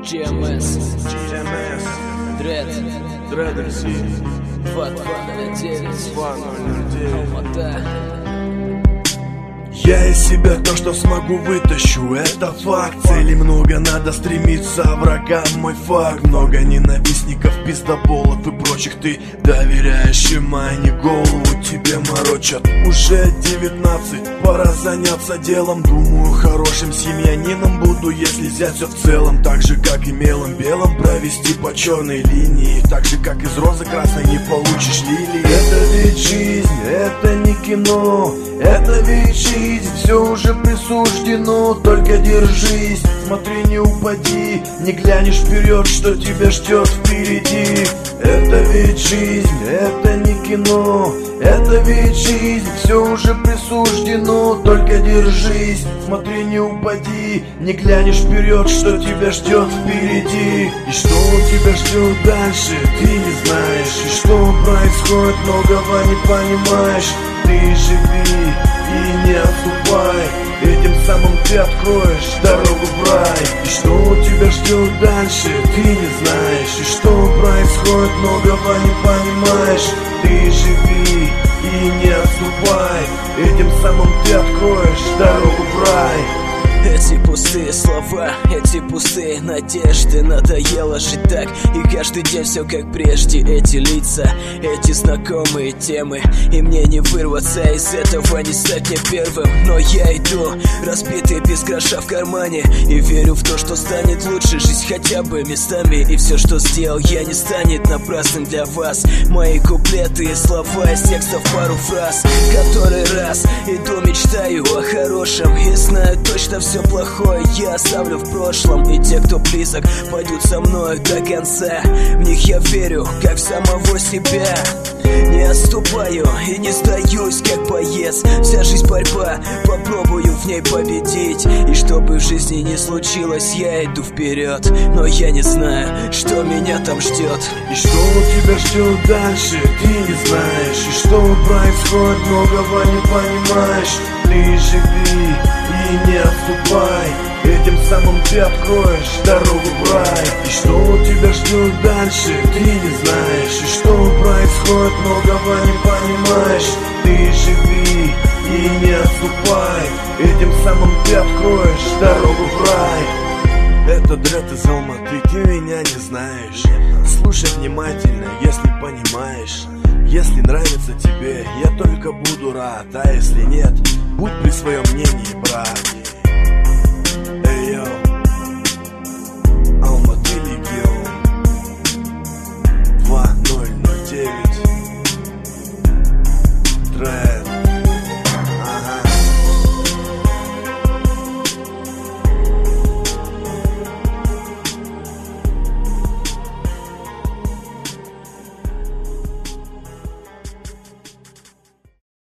GMS, Дред, Дред-РС, 2209, 209. Алмата. Я из себя то, что смогу, вытащу, это факт. Целей много, надо стремиться, врагам мой факт. Много ненавистников, пиздоболов и прочих. Ты доверяешь им, а они голову тебе морочат. Уже 19, пора заняться делом. Думаю, хорошим семьянином буду, если взять все в целом. Так же, как и мелом белым провести по черной линии. Так же, как из розы красной не получишь лилии. Это ведь жизнь, это не кино. Это ведь жизнь, все уже присуждено. Только держись, смотри, не упади. Не глянешь вперед, что тебя ждет впереди. Это ведь жизнь, это не кино. Это ведь жизнь, все уже присуждено. Только держись, смотри, не упади. Не глянешь вперед, что тебя ждет впереди. И что у тебя ждет дальше, ты не знаешь. И что происходит, многого не понимаешь. Ты живи и не отступай, этим самым ты откроешь дорогу в рай. И что у тебя ждет дальше, ты не знаешь. И что происходит, многого не понимаешь. Ты живи и не отступай, этим самым ты откроешь дорогу в рай. Эти пустые слова, эти пустые надежды. Надоело жить так, и каждый день все как прежде. Эти лица, эти знакомые темы. И мне не вырваться из этого, не стать мне первым. Но я иду, разбитый, без гроша в кармане. И верю в то, что станет лучше жизнь хотя бы местами. И все, что сделал я, не станет напрасным для вас. Мои куплеты и слова из текстов, пару фраз. Который раз иду, мечтаю о хорошем. И знаю точно, все плохое я оставлю в прошлом. И те, кто близок, пойдут со мной до конца. В них я верю, как в самого себя. Не отступаю и не сдаюсь, как боец. Вся жизнь борьба, попробую в ней победить. И что бы в жизни ни случилось, я иду вперед. Но я не знаю, что меня там ждет. И что у тебя ждет дальше, ты не знаешь. И что происходит, многого не понимаешь. Ты живи и не отступай, этим самым ты откроешь дорогу в рай. И что у тебя ждет дальше, ты не знаешь. И что происходит, многого не понимаешь. Ты живи и не отступай, этим самым ты откроешь дорогу в рай. Это Дред из Алматы, ты меня не знаешь. Слушай внимательно, если понимаешь. Если нравится тебе, я только буду рад. А если нет, будь при своем мнении, брат.